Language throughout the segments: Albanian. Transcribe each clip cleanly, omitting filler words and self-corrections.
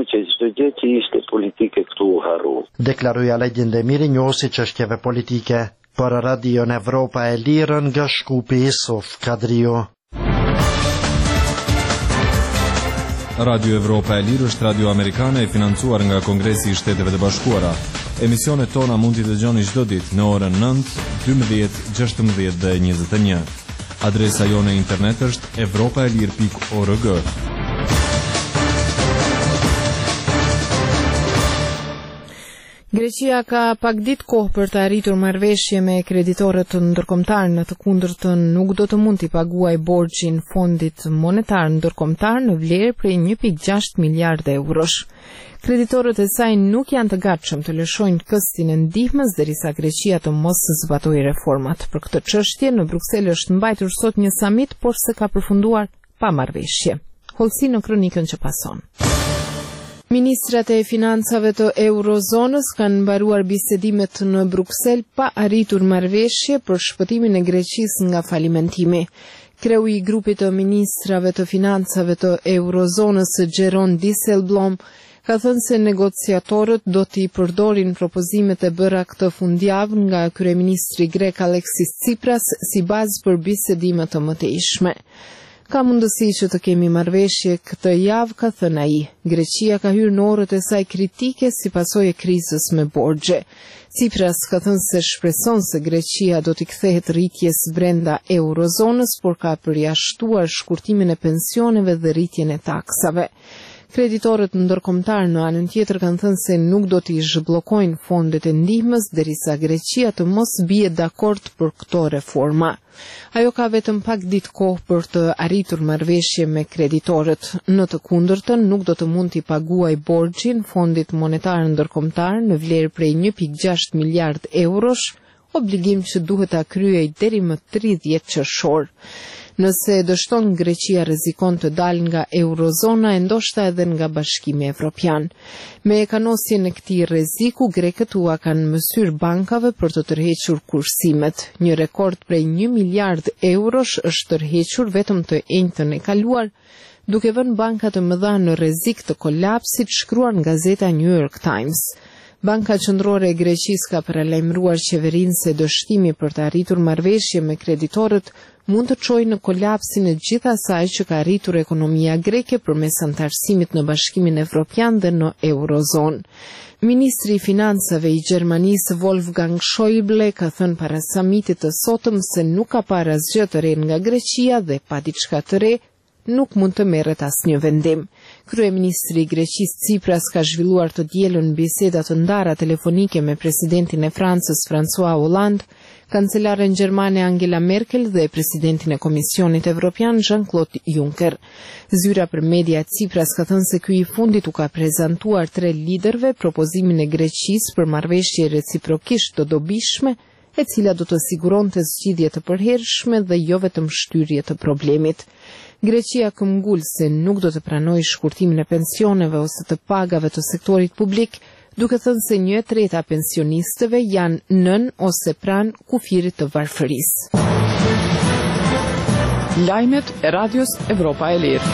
që çdo gjë që ishte politike këtu u harru. Deklaroi Alegjendemiri, njohësi çështjeve politike për Radion Evropa e Lirë nga Shkupi Isuf Kadriu. Radio Evropa e Lirë është radio amerikane e financuar nga Kongresi i Shteteve të Bashkuara. Emisionet tona mund t'i dëgjoni çdo ditë në orën 9, 12, 16 dhe 21. Adresa jone internet është evropaelir.org. Greqia ka pak ditë kohë për të arritur marrëveshje me kreditorët ndërkombëtar, në të kundërtën nuk do të mund t'i paguajë borxhin Fondit Monetar Ndërkombëtar në vlerë prej 1.6 miliardë eurosh. Kreditorët e saj nuk janë të gatshëm të lëshojnë këstin e ndihmës derisa Greqia të mos zbatojë reformat. Për këtë çështje në Bruksel është mbajtur sot një samit, por se ka përfunduar pa marrëveshje. Hollësi në kronikën që pason. Ministrat e financave të Eurozonës kanë mbaruar bisedimet në Bruksel pa arritur marrëveshje për shpëtimin e Greqisë nga falimentimi. Kreu i grupit të ministrave të financave të Eurozonës, Jeroen Dijsselbloem, ka thënë se negociatorët do t'i përdorin propozimet e bëra këtë fundjavë nga kryeministri grek Alexis Tsipras si bazë për bisedime të mëtejshme. Ka mundësi që të kemi marrëveshje këtë javë, ka thënë ai. Greqia ka hyrë në orët e saj kritike si pasojë e krizës me borxhe. Tsipras ka thënë se shpreson se Greqia do t'i kthehet rritjes brenda eurozonës, por ka përjashtuar shkurtimin e pensioneve dhe rritjen e taksave. Kreditorët ndërkombëtar në anën tjetër kanë thënë se nuk do t'i zhbllokojnë fondet e ndihmës derisa Greqia të mos bie dakord për këto reforma. Ajo ka vetëm pak ditë kohë për të arritur marrëveshje me kreditorët. Në të kundërtën, nuk do të mund t'i paguajë borxhin Fondit Monetar Ndërkombëtar në vlerë prej 1.6 miliardë eurosh, obligim që duhet ta kryej deri më 30 qershor. Nëse dështon Greqia rrezikon të dalë nga eurozona e ndoshta edhe nga Bashkimi Evropian. Me kanosjen e këtij rreziku, grekët ua kanë mësyr bankave për të tërhequr kursimet. Një rekord prej 1 miliard eurosh është tërhequr vetëm të enjtën e kaluar, duke vënë banka të mëdha në rrezik të kolapsit, shkruar në gazeta New York Times. Banka Qendrore e Greqisë ka paralajmëruar qeverinë se dështimi për të arritur marrëveshje me kreditorët mund të çojë në kolapsin e gjithë asaj që ka arritur ekonomia greke përmes antarësimit në Bashkimin Evropian dhe në Eurozonë. Ministri i Financave i Gjermanisë Wolfgang Schäuble ka thënë para samitit të sotëm se nuk ka parë asgjë të re nga Greqia dhe pa diçka të re nuk mund të merret asnjë vendim. Kryeministri i Greqisë Tsipras ka zhvilluar të dielën biseda të ndara telefonike me presidentin e Francës François Hollande, kancelaren gjermane Angela Merkel dhe presidentin e Komisionit Evropian Jean-Claude Juncker. Zyra për media Tsipras ka thënë se ky i fundit u ka prezantuar 3 liderëve propozimin e Greqisë për marrëveshje reciprokisht të dobishme, e cila do të siguronte zgjidhje të përhershme dhe jo vetëm shtyrje të problemit. Greqia këmbgul se nuk do të pranojë shkurtimin e pensioneve ose të pagave të sektorit publik, duke thënë se 1/3 pensionistëve janë nën ose pranë kufirit të varfërisë. Lajmet e Radios Evropa e Lirë.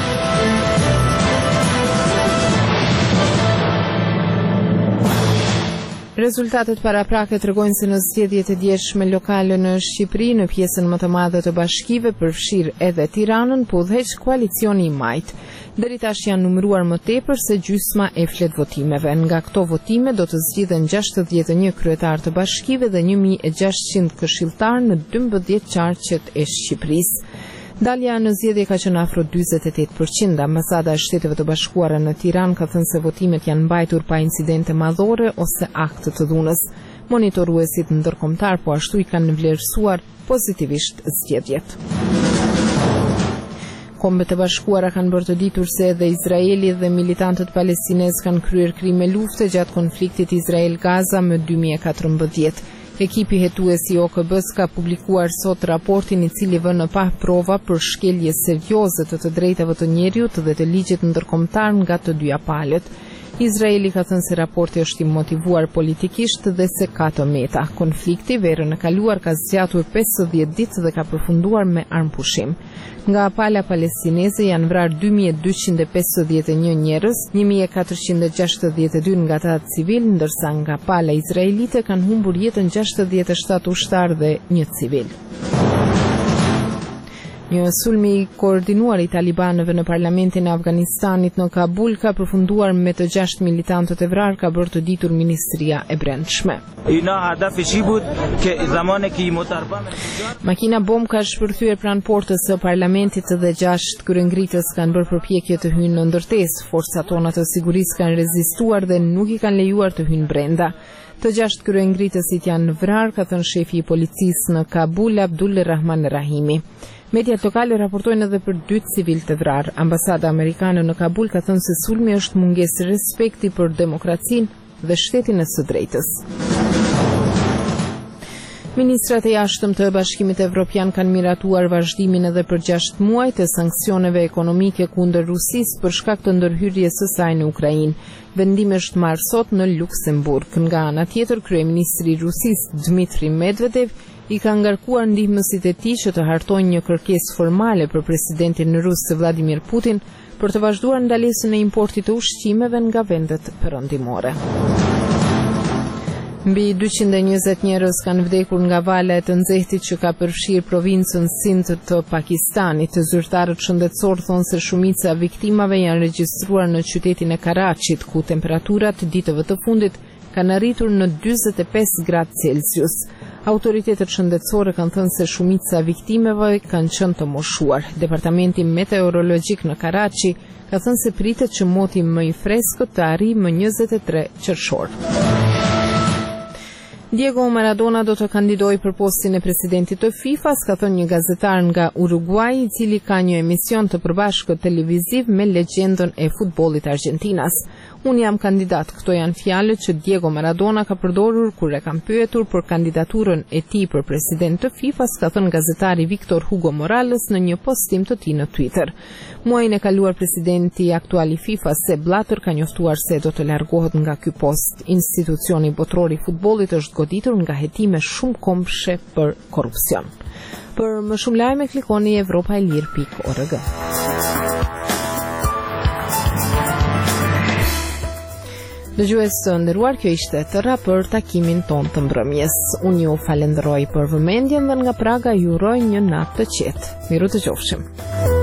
Rezultatet paraprake tregojnë se në zgjedhjet e dieshme lokale në Shqipëri, në pjesën më të madhe të bashkive, përfshirë edhe Tiranën, po udhëheq koalicioni i majt. Deri tash janë numëruar më tepër se gjysma e flet votimeve. Nga këto votime do të zgjidhen 61 kryetar të bashkive dhe 1600 këshilltar në 12 qarqet e Shqipërisë. Dalja në zgjedhje ka qenë afro 48%. Ambasada e Shteteve të Bashkuara në Tiranë ka thënë se votimet janë mbajtur pa incidente madhore ose akte të dhunës. Monitoruesit ndërkombëtar po ashtu i kanë vlerësuar pozitivisht zgjedhjet. Kombet e Bashkuara kanë bërë të ditur se edhe Izraeli dhe militantët palestinezë kanë kryer krime lufte gjatë konfliktit Izrael-Gaza më 2014. Ekipi hetues i OKB-s ka publikuar sot raportin i cili vën në pa prova për shkelje serioze të drejtave të njerëzit dhe të ligjit ndërkombëtar nga të dyja palët. Izraeli ka thënë se raporti është i motivuar politikisht dhe se ka të meta. Konflikti verën e kaluar ka zgjatur 50 ditë dhe ka përfunduar me armpushim. Nga pala palestineze janë vrarë 2251 njerëz, 1462 nga ata civil, ndërsa nga pala izraelite kanë humbur jetën 67 ushtarë dhe 1 civil. Një sulmi i koordinuar i talibanëve në parlamentin e Afganistanit në Kabul ka përfunduar me të 6 militantët e vrarë, ka bërë të ditur Ministria e Brendshme. Makina bom ka shpërthyer pranë portës së parlamentit dhe 6 kryengritës kanë bërë përpjekje të hynë në ndërtesë. Forcat tona të sigurisë kanë rezistuar dhe nuk i kanë lejuar të hynë brenda. Të 6 kryengritësit janë vrarë, ka thënë shefi i policisë në Kabul, Abdul Rahman Rahimi. Mediat lokale raportojnë edhe për 2 civil të vrarë. Ambasada amerikane në Kabul ka thënë se sulmi është mungesë respekti për demokracinë dhe shtetin e së drejtës. Ministrat e jashtëm të Bashkimit Evropian kanë miratuar vazhdimin edhe për 6 muaj të sanksioneve ekonomike kundër Rusisë për shkak të ndërhyrjes së saj në Ukrainë. Vendimi është marrë sot në Luksemburg. Nga ana tjetër, kryeministri i Rusisë Dmitri Medvedev i ka ngarkuar ndihmësit e tij që të hartojnë një kërkesë formale për presidentin rus Vladimir Putin për të vazhduar ndalesën e importit të ushqimeve nga vendet perëndimore. Mbi 220 njerëz kanë vdekur nga vala e të nxehtit që ka përfshirë provincën Sindh të Pakistanit. Zyrtarët shëndetësor thonë se shumica e viktimave janë regjistruar në qytetin e Karachit, ku temperaturat ditëve të fundit kanë arritur në 45 gradë Celsius. Autoritetet shëndetësore kanë thënë se shumica e viktimeve kanë qenë të moshuar. Departamenti meteorologjik në Karachi ka thënë se pritet që moti më i freskët të arrijë më 23 qershor. Diego Maradona do të kandidojë për postin e presidentit të FIFA-s, ka thënë një gazetar nga Uruguay, i cili ka një emision të përbashkët televiziv me legjendën e futbollit Argentinas. Unë jam kandidat, këto janë fjalët që Diego Maradona ka përdorur kur e kanë pyetur për kandidaturën e tij për president të FIFA-s, ka thënë gazetari Victor Hugo Morales në një postim të tij në Twitter. Muajin e kaluar presidenti aktual i FIFA-s, Sepp Blatter, ka njoftuar se do të largohet nga ky post. Institucioni botror i futbollit është goditur nga hetime shumë kombëshe për korrupsion. Për më shumë lajme klikoni evropaelir.org. Dëgjues të nderuar, kjo ishte tëra për takimin ton të mbrëmjes. Unë ju falenderoj për vëmendjen dhe nga Praga ju uroj një natë të qetë. Miru të qofshim.